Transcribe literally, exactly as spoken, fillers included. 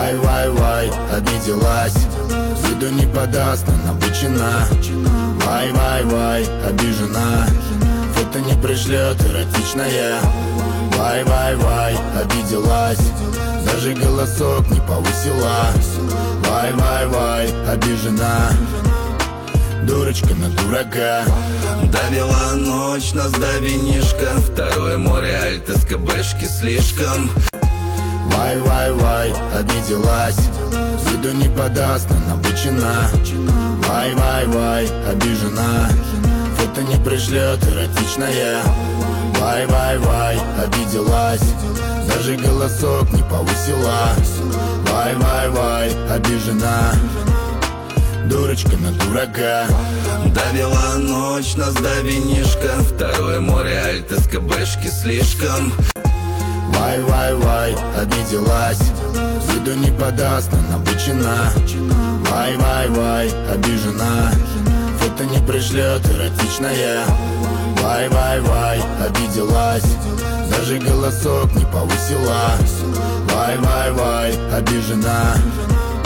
Вай-вай-вай, обиделась, виду не подаст, но набычена. Вай-вай-вай, обижена, фото не пришлет, эротичная. Вай-вай-вай, обиделась, даже голосок не повысила. Вай-вай-вай, обижена, дурочка на дурака. Довела ночь нас до винишка, второе море альт из КБшки слишком. Вай-вай-вай, обиделась, виду не подаст, но набычена. Вай-вай-вай, обижена, фото не пришлет, эротичная. Вай-вай-вай, обиделась, даже голосок не повысила. Вай-вай-вай, обижена, дурочка на дурака. Довела ночь нас до винишка, второе море альт из КБшки слишком. Вай-вай-вай, обиделась, виду не подаст, но набычена. Вай-вай-вай, обижена, фото не пришлет, эротичная. Вай-вай-вай, обиделась, даже голосок не повысила. Вай-вай-вай, обижена,